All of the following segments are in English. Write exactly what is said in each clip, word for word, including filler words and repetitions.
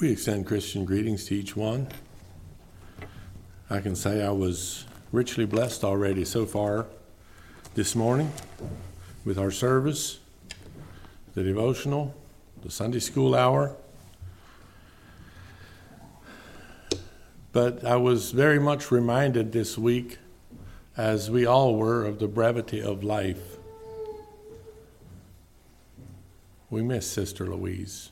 We extend Christian greetings to each one. I can say I was richly blessed already so far this morning with our service, the devotional, the Sunday school hour. But I was very much reminded this week, as we all were, of the brevity of life. We miss Sister Louise.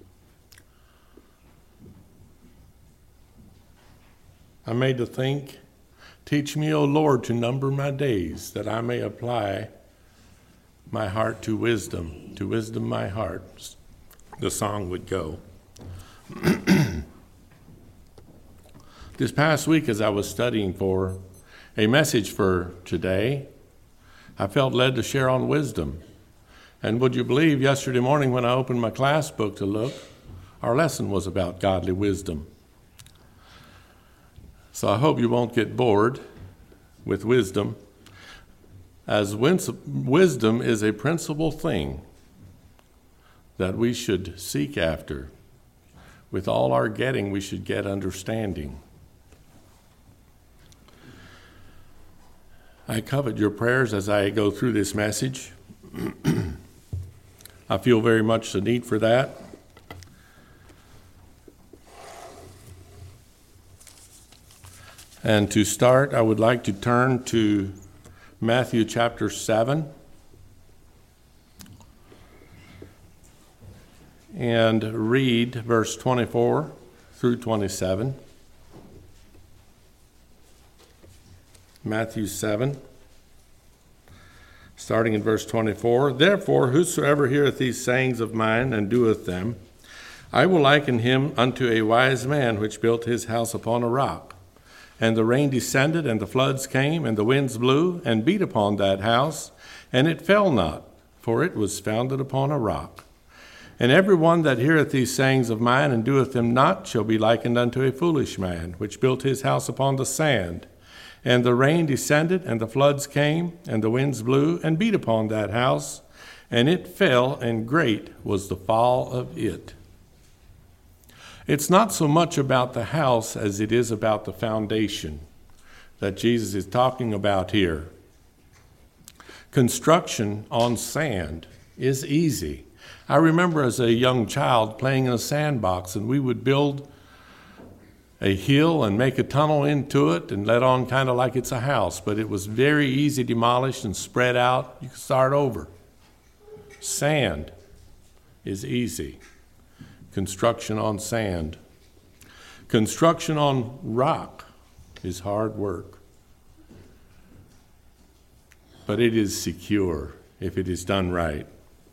I'm made to think, teach me, O Lord, to number my days, that I may apply my heart to wisdom, to wisdom my heart, the song would go. This past week, as I was studying for a message for today, I felt led to share on wisdom. And would you believe, yesterday morning when I opened my class book to look, our lesson was about godly wisdom. So I hope you won't get bored with wisdom, as wisdom is a principal thing that we should seek after. With all our getting, we should get understanding. I covet your prayers as I go through this message. I feel very much the need for that. And to start, I would like to turn to Matthew chapter seven and read verse twenty-four through twenty-seven. Matthew seven, starting in verse twenty-four. Therefore, whosoever heareth these sayings of mine and doeth them, I will liken him unto a wise man which built his house upon a rock. And the rain descended, and the floods came, and the winds blew, and beat upon that house, and it fell not, for it was founded upon a rock. And every one that heareth these sayings of mine, and doeth them not, shall be likened unto a foolish man, which built his house upon the sand. And the rain descended, and the floods came, and the winds blew, and beat upon that house, and it fell, and great was the fall of it. It's not so much about the house as it is about the foundation that Jesus is talking about here. Construction on sand is easy. I remember as a young child playing in a sandbox, and we would build a hill and make a tunnel into it and let on kind of like it's a house, but it was very easy demolished and spread out. You could start over. Sand is easy. Construction on sand. Construction on rock is hard work. But it is secure if it is done right.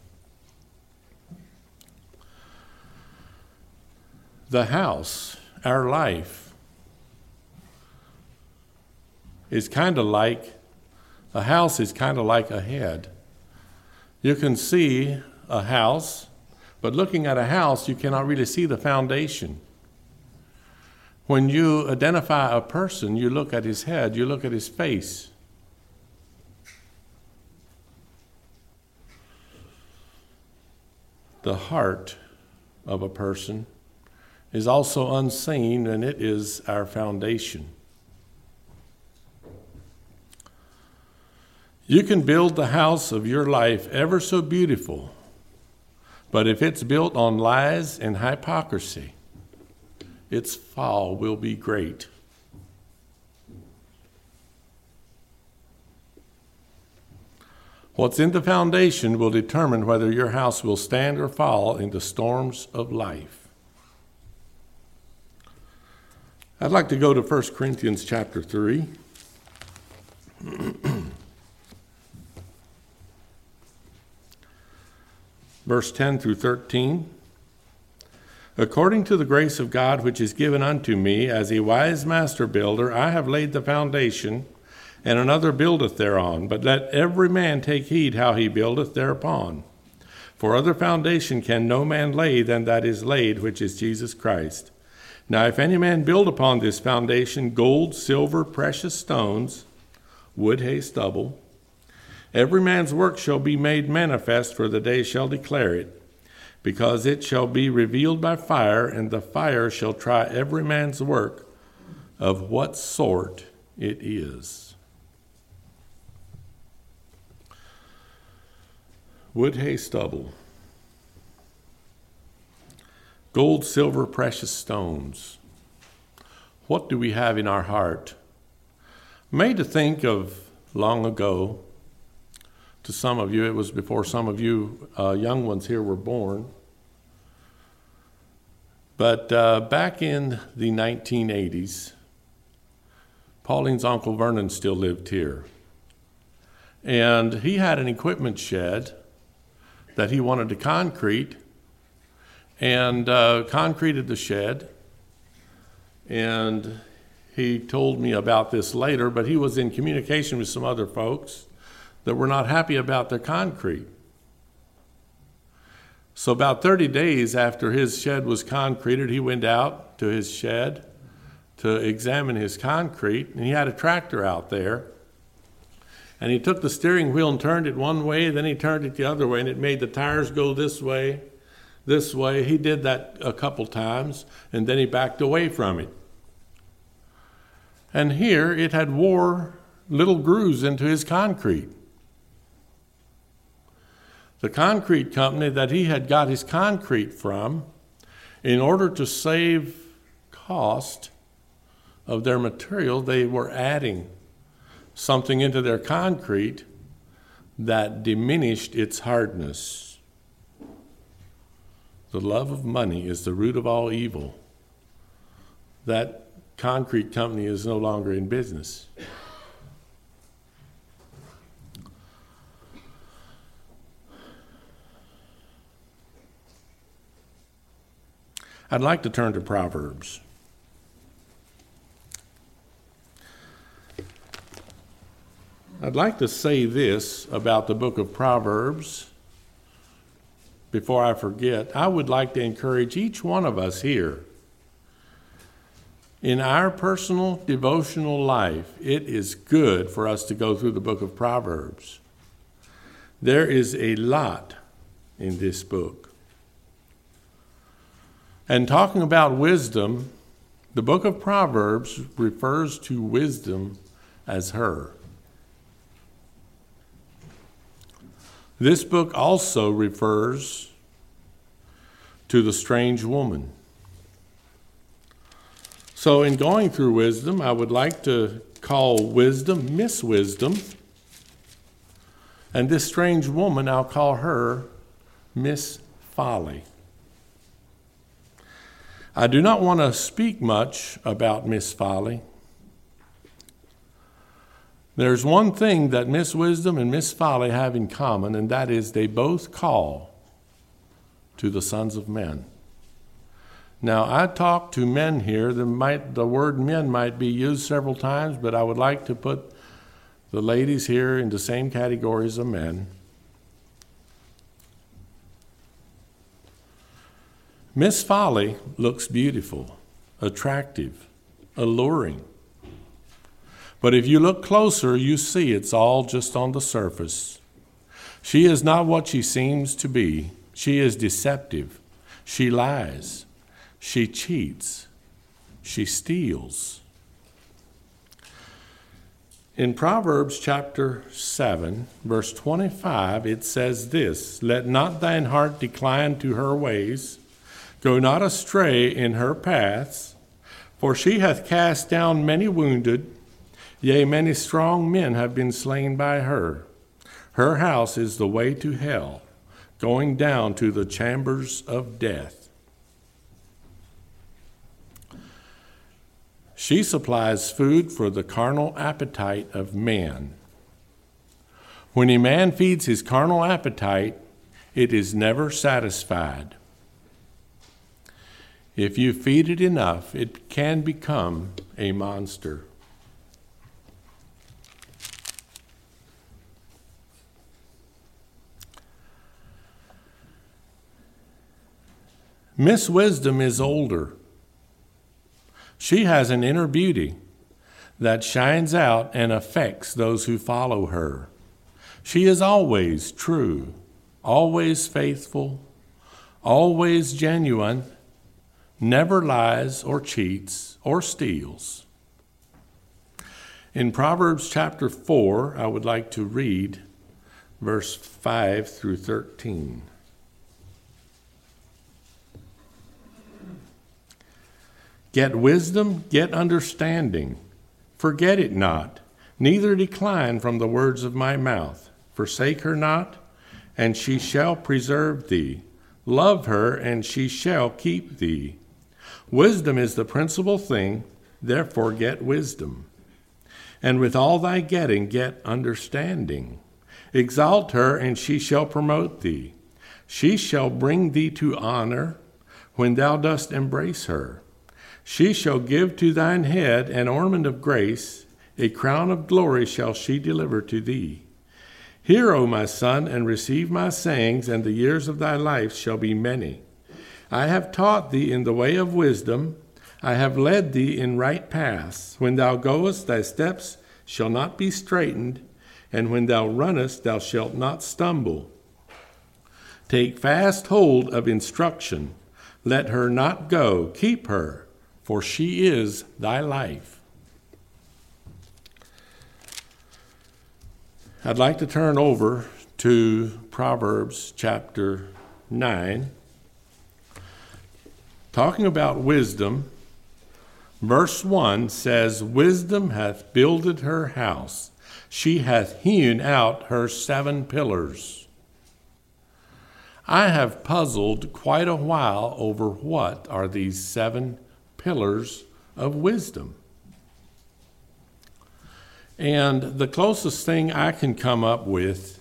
The house, our life, is kind of like, a house is kind of like a head. You can see a house, but looking at a house, you cannot really see the foundation. When you identify a person, you look at his head, you look at his face. The heart of a person is also unseen, and it is our foundation. You can build the house of your life ever so beautiful, but if it's built on lies and hypocrisy, its fall will be great. What's in the foundation will determine whether your house will stand or fall in the storms of life. I'd like to go to First Corinthians chapter three. Verse ten through thirteen. According to the grace of God which is given unto me, as a wise master builder, I have laid the foundation, and another buildeth thereon. But let every man take heed how he buildeth thereupon. For other foundation can no man lay than that is laid, which is Jesus Christ. Now if any man build upon this foundation gold, silver, precious stones, wood, hay, stubble, every man's work shall be made manifest, for the day shall declare it, because it shall be revealed by fire, and the fire shall try every man's work of what sort it is. Wood, hay, stubble. Gold, silver, precious stones. What do we have in our heart? Made to think of long ago. To some of you, it was before some of you uh, young ones here were born. But uh, back in the nineteen eighties, Pauline's Uncle Vernon still lived here. And he had an equipment shed that he wanted to concrete, and uh, concreted the shed. And he told me about this later, but he was in communication with some other folks that were not happy about their concrete. So about thirty days after his shed was concreted, he went out to his shed to examine his concrete, and he had a tractor out there. And he took the steering wheel and turned it one way, then he turned it the other way, and it made the tires go this way, this way. He did that a couple times, and then he backed away from it. And here it had wore little grooves into his concrete. The concrete company that he had got his concrete from, in order to save cost of their material, they were adding something into their concrete that diminished its hardness. The love of money is the root of all evil. That concrete company is no longer in business. I'd like to turn to Proverbs. I'd like to say this about the book of Proverbs before I forget. I would like to encourage each one of us here in our personal devotional life. It is good for us to go through the book of Proverbs. There is a lot in this book. And talking about wisdom, the book of Proverbs refers to wisdom as her. This book also refers to the strange woman. So in going through wisdom, I would like to call wisdom Miss Wisdom. And this strange woman, I'll call her Miss Folly. I do not want to speak much about Miss Folly. There's one thing that Miss Wisdom and Miss Folly have in common, and that is they both call to the sons of men. Now, I talk to men here. The, might, the word men might be used several times, but I would like to put the ladies here in the same categories of men. Miss Folly looks beautiful, attractive, alluring. But if you look closer, you see it's all just on the surface. She is not what she seems to be. She is deceptive. She lies. She cheats. She steals. In Proverbs chapter seven, verse twenty-five, it says this, "Let not thine heart decline to her ways. Go not astray in her paths, for she hath cast down many wounded, yea, many strong men have been slain by her. Her house is the way to hell, going down to the chambers of death." She supplies food for the carnal appetite of man. When a man feeds his carnal appetite, it is never satisfied. If you feed it enough, it can become a monster. Miss Wisdom is older. She has an inner beauty that shines out and affects those who follow her. She is always true, always faithful, always genuine, never lies or cheats or steals. In Proverbs chapter four, I would like to read verse five through thirteen. Get wisdom, get understanding. Forget it not, neither decline from the words of my mouth. Forsake her not, and she shall preserve thee. Love her, and she shall keep thee. Wisdom is the principal thing, therefore get wisdom. And with all thy getting, get understanding. Exalt her, and she shall promote thee. She shall bring thee to honor when thou dost embrace her. She shall give to thine head an ornament of grace, a crown of glory shall she deliver to thee. Hear, O my son, and receive my sayings, and the years of thy life shall be many. I have taught thee in the way of wisdom, I have led thee in right paths. When thou goest, thy steps shall not be straitened, and when thou runnest, thou shalt not stumble. Take fast hold of instruction, let her not go, keep her, for she is thy life. I'd like to turn over to Proverbs chapter nine. Talking about wisdom, verse one says, Wisdom hath builded her house. She hath hewn out her seven pillars. I have puzzled quite a while over what are these seven pillars of wisdom. And the closest thing I can come up with,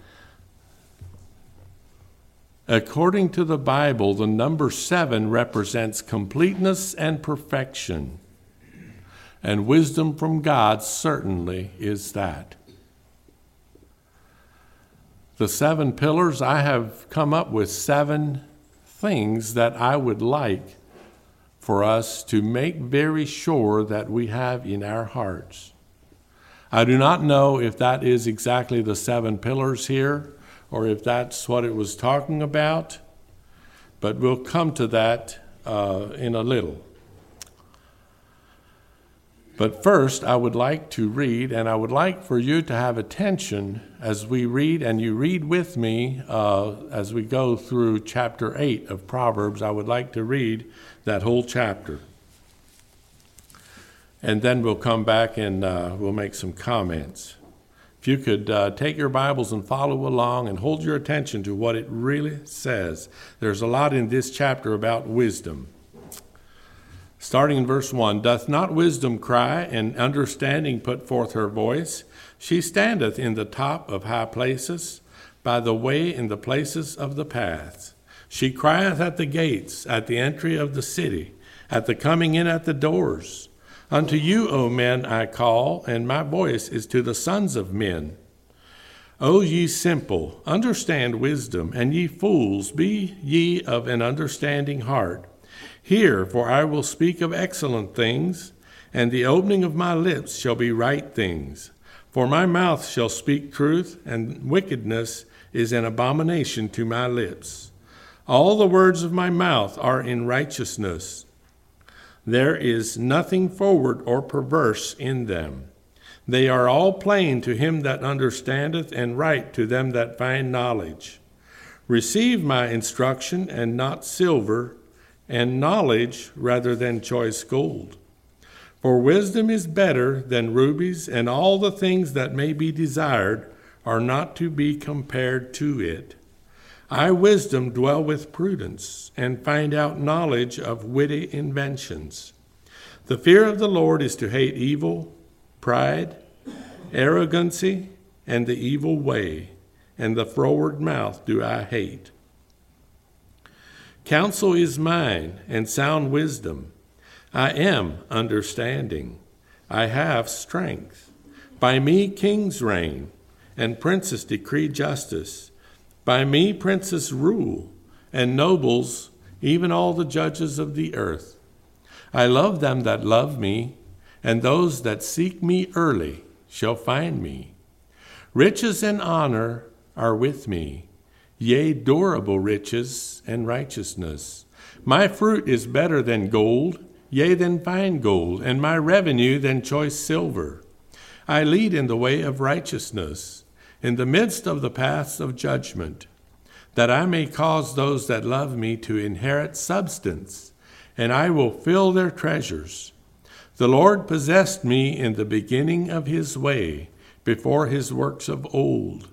according to the Bible, the number seven represents completeness and perfection. And wisdom from God certainly is that. The seven pillars, I have come up with seven things that I would like for us to make very sure that we have in our hearts. I do not know if that is exactly the seven pillars here, or if that's what it was talking about, but we'll come to that uh, in a little. But first, I would like to read, and I would like for you to have attention as we read, and you read with me uh, as we go through chapter eight of Proverbs. I would like to read that whole chapter. And then we'll come back and uh, we'll make some comments. If you could uh, take your Bibles and follow along and hold your attention to what it really says. There's a lot in this chapter about wisdom. Starting in verse one, Doth not wisdom cry, and understanding put forth her voice? She standeth in the top of high places, by the way in the places of the paths. She crieth at the gates, at the entry of the city, at the coming in at the doors. Unto you, O men, I call, and my voice is to the sons of men. O ye simple, understand wisdom, and ye fools, be ye of an understanding heart. Hear, for I will speak of excellent things, and the opening of my lips shall be right things. For my mouth shall speak truth, and wickedness is an abomination to my lips. All the words of my mouth are in righteousness. There is nothing forward or perverse in them. They are all plain to him that understandeth, and right to them that find knowledge. Receive my instruction, and not silver, and knowledge rather than choice gold. For wisdom is better than rubies, and all the things that may be desired are not to be compared to it. I, wisdom, dwell with prudence, and find out knowledge of witty inventions. The fear of the Lord is to hate evil, pride, arrogancy, and the evil way, and the froward mouth do I hate. Counsel is mine, and sound wisdom. I am understanding. I have strength. By me kings reign, and princes decree justice. By me princes rule, and nobles, even all the judges of the earth. I love them that love me, and those that seek me early shall find me. Riches and honor are with me, yea, durable riches and righteousness. My fruit is better than gold, yea, than fine gold, and my revenue than choice silver. I lead in the way of righteousness, in the midst of the paths of judgment, that I may cause those that love me to inherit substance, and I will fill their treasures. The Lord possessed me in the beginning of his way, before his works of old.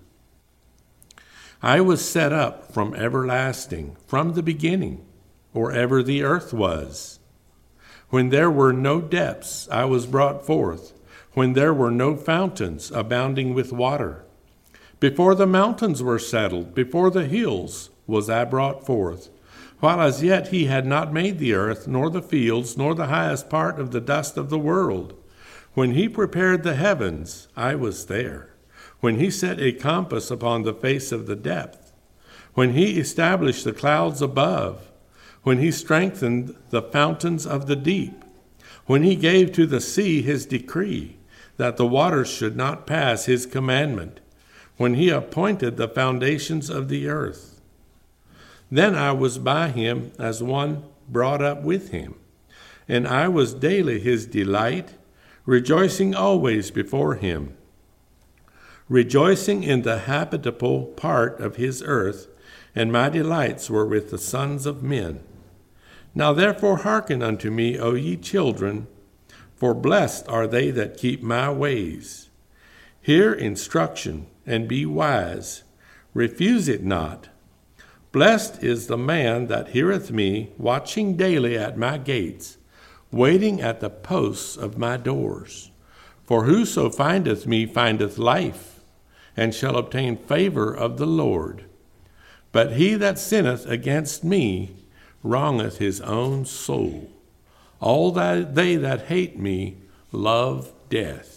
I was set up from everlasting, from the beginning, or ever the earth was. When there were no depths, I was brought forth, when there were no fountains abounding with water. Before the mountains were settled, before the hills was I brought forth, while as yet he had not made the earth, nor the fields, nor the highest part of the dust of the world. When he prepared the heavens, I was there. When he set a compass upon the face of the depth. When he established the clouds above. When he strengthened the fountains of the deep. When he gave to the sea his decree, that the waters should not pass his commandment. When he appointed the foundations of the earth. Then I was by him as one brought up with him, and I was daily his delight, rejoicing always before him, rejoicing in the habitable part of his earth, and my delights were with the sons of men. Now therefore hearken unto me, O ye children, for blessed are they that keep my ways. Hear instruction, and be wise. Refuse it not. Blessed is the man that heareth me, watching daily at my gates, waiting at the posts of my doors. For whoso findeth me findeth life, and shall obtain favor of the Lord. But he that sinneth against me wrongeth his own soul. All that they that hate me love death.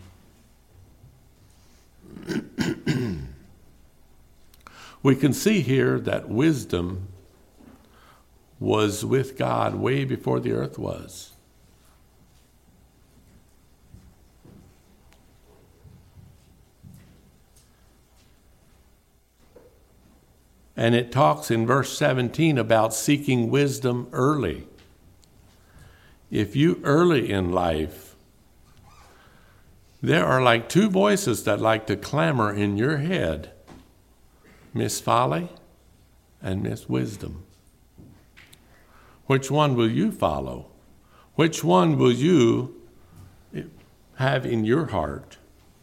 We can see here that wisdom was with God way before the earth was. And it talks in verse seventeen about seeking wisdom early. If you early in life, there are like two voices that like to clamor in your head. Miss Folly and Miss Wisdom. Which one will you follow? Which one will you have in your heart?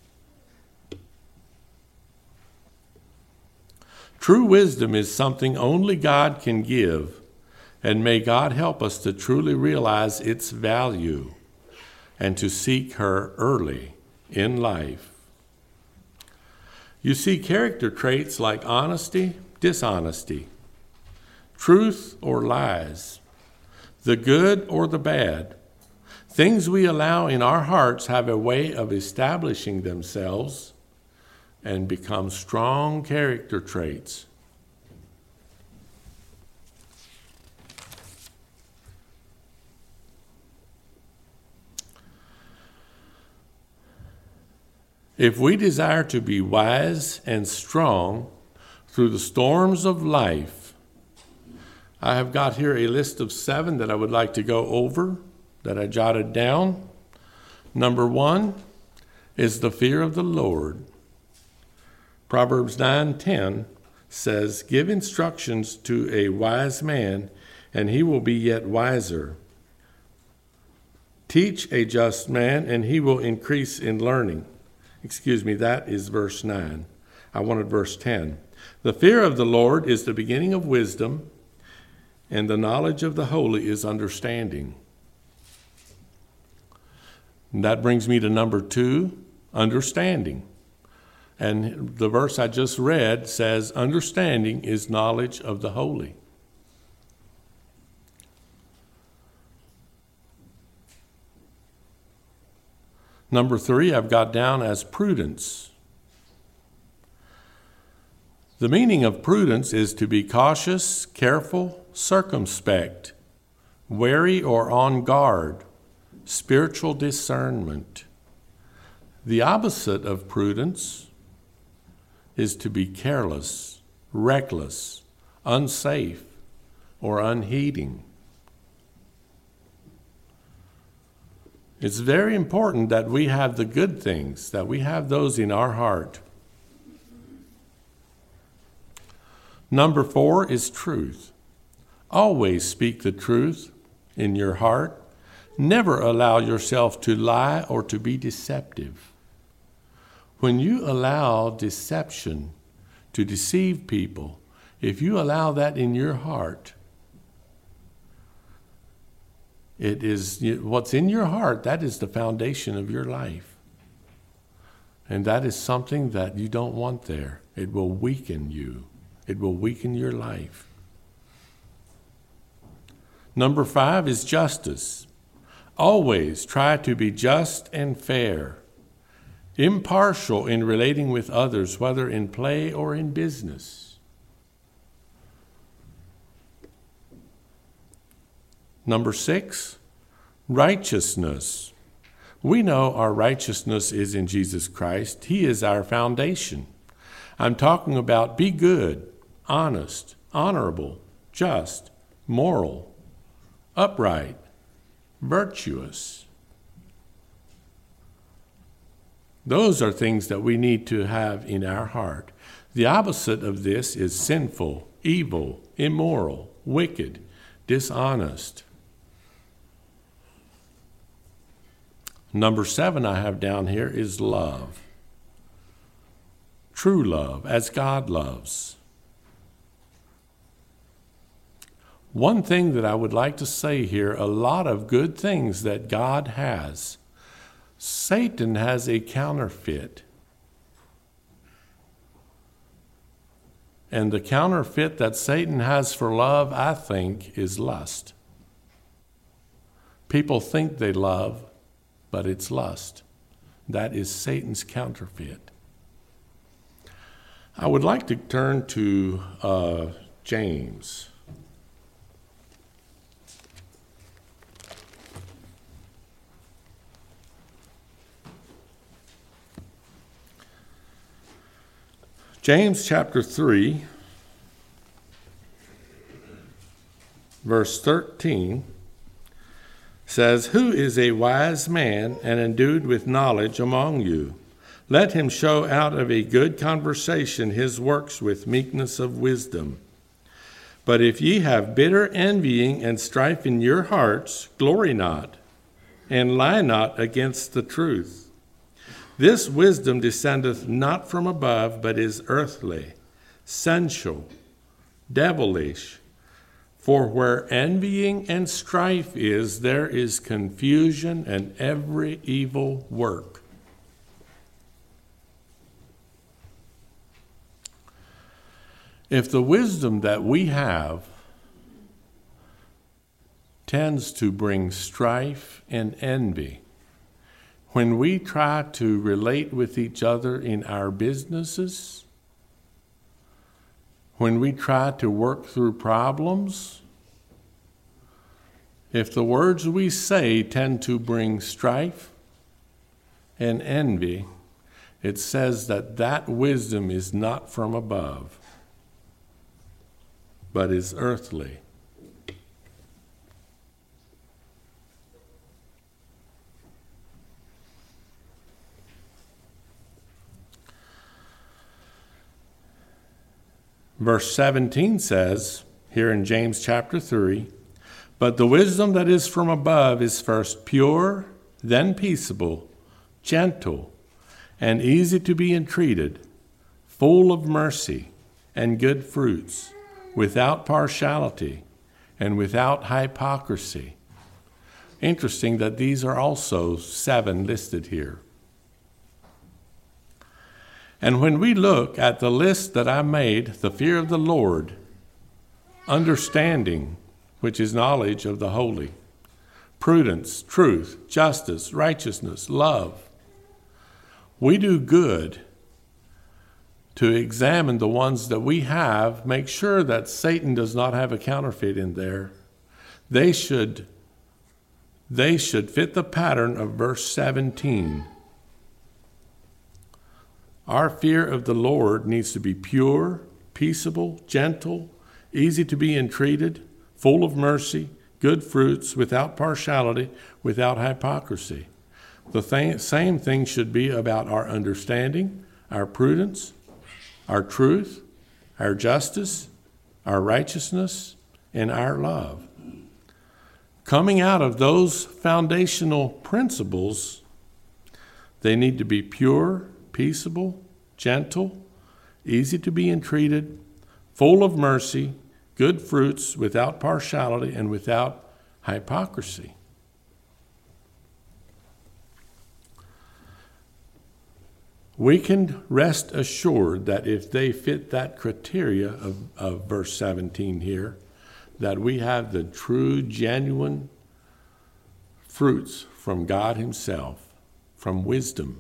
True wisdom is something only God can give, and may God help us to truly realize its value and to seek her early in life. You see, character traits like honesty, dishonesty, truth or lies, the good or the bad, things we allow in our hearts have a way of establishing themselves and become strong character traits. If we desire to be wise and strong through the storms of life, I have got here a list of seven that I would like to go over, that I jotted down. Number one is the fear of the Lord. Proverbs nine ten says, "Give instructions to a wise man, and he will be yet wiser. Teach a just man, and he will increase in learning." Excuse me, that is verse nine. I wanted verse ten. The fear of the Lord is the beginning of wisdom, and the knowledge of the holy is understanding. And that brings me to number two, understanding. And the verse I just read says, understanding is knowledge of the holy. Number three, I've got down as prudence. The meaning of prudence is to be cautious, careful, circumspect, wary or on guard, spiritual discernment. The opposite of prudence is to be careless, reckless, unsafe, or unheeding. It's very important that we have the good things, that we have those in our heart. Number four is truth. Always speak the truth in your heart. Never allow yourself to lie or to be deceptive. When you allow deception to deceive people, if you allow that in your heart, it is what's in your heart, that is the foundation of your life. And that is something that you don't want there. It will weaken you. It will weaken your life. Number five is justice. Always try to be just and fair, impartial in relating with others, whether in play or in business. Number six, righteousness. We know our righteousness is in Jesus Christ. He is our foundation. I'm talking about be good, honest, honorable, just, moral, upright, virtuous. Those are things that we need to have in our heart. The opposite of this is sinful, evil, immoral, wicked, dishonest. Number seven I have down here is love. True love, as God loves. One thing that I would like to say here, a lot of good things that God has, Satan has a counterfeit. And the counterfeit that Satan has for love, I think, is lust. People think they love, but it's lust. That is Satan's counterfeit. I would like to turn to uh, James. James chapter three, verse thirteen, says, "Who is a wise man and endued with knowledge among you? Let him show out of a good conversation his works with meekness of wisdom. But if ye have bitter envying and strife in your hearts, glory not, and lie not against the truth. This wisdom descendeth not from above, but is earthly, sensual, devilish. For where envying and strife is, there is confusion and every evil work." If the wisdom that we have tends to bring strife and envy, when we try to relate with each other in our businesses, when we try to work through problems, if the words we say tend to bring strife and envy, it says that that wisdom is not from above, but is earthly. Verse seventeen says, here in James chapter three, "But the wisdom that is from above is first pure, then peaceable, gentle, and easy to be entreated, full of mercy and good fruits, without partiality and without hypocrisy." Interesting that these are also seven listed here. And when we look at the list that I made, the fear of the Lord, understanding, which is knowledge of the holy, prudence, truth, justice, righteousness, love, we do good to examine the ones that we have, make sure that Satan does not have a counterfeit in there. They should, they should fit the pattern of verse seventeen. Our fear of the Lord needs to be pure, peaceable, gentle, easy to be entreated, full of mercy, good fruits, without partiality, without hypocrisy. The th- same thing should be about our understanding, our prudence, our truth, our justice, our righteousness, and our love. Coming out of those foundational principles, they need to be pure, peaceable, gentle, easy to be entreated, full of mercy, good fruits, without partiality, and without hypocrisy. We can rest assured that if they fit that criteria of, of verse seventeen here, that we have the true, genuine fruits from God himself, from wisdom.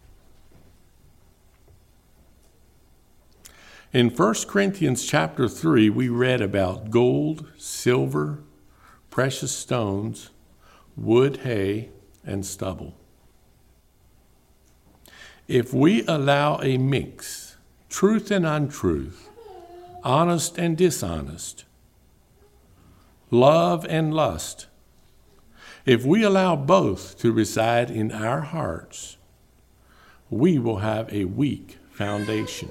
In First Corinthians chapter three, we read about gold, silver, precious stones, wood, hay, and stubble. If we allow a mix, truth and untruth, honest and dishonest, love and lust, if we allow both to reside in our hearts, we will have a weak foundation.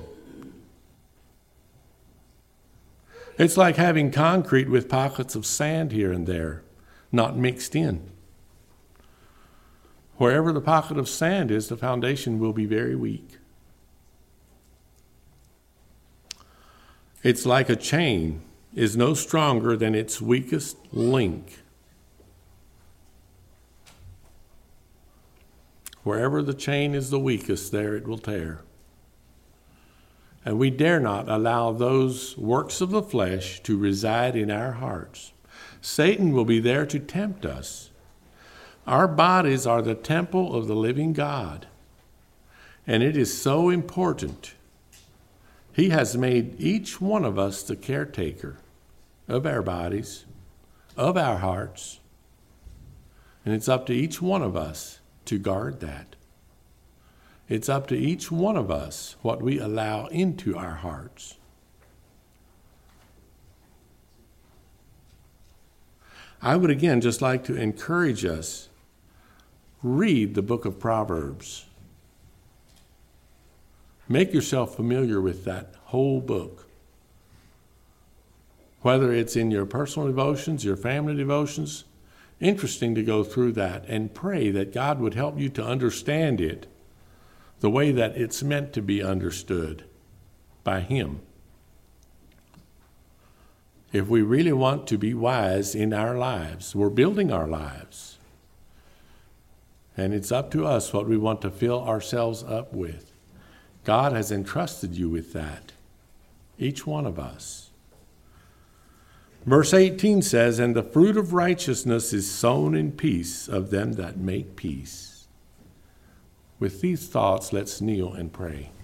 It's like having concrete with pockets of sand here and there, not mixed in. Wherever the pocket of sand is, the foundation will be very weak. It's like a chain is no stronger than its weakest link. Wherever the chain is the weakest, there it will tear. And we dare not allow those works of the flesh to reside in our hearts. Satan will be there to tempt us. Our bodies are the temple of the living God. And it is so important. He has made each one of us the caretaker of our bodies, of our hearts. And it's up to each one of us to guard that. It's up to each one of us what we allow into our hearts. I would again just like to encourage us, read the book of Proverbs. Make yourself familiar with that whole book. Whether it's in your personal devotions, your family devotions, interesting to go through that and pray that God would help you to understand it the way that it's meant to be understood by him. If we really want to be wise in our lives, we're building our lives. And it's up to us what we want to fill ourselves up with. God has entrusted you with that, each one of us. Verse eighteen says, "And the fruit of righteousness is sown in peace of them that make peace." With these thoughts, let's kneel and pray.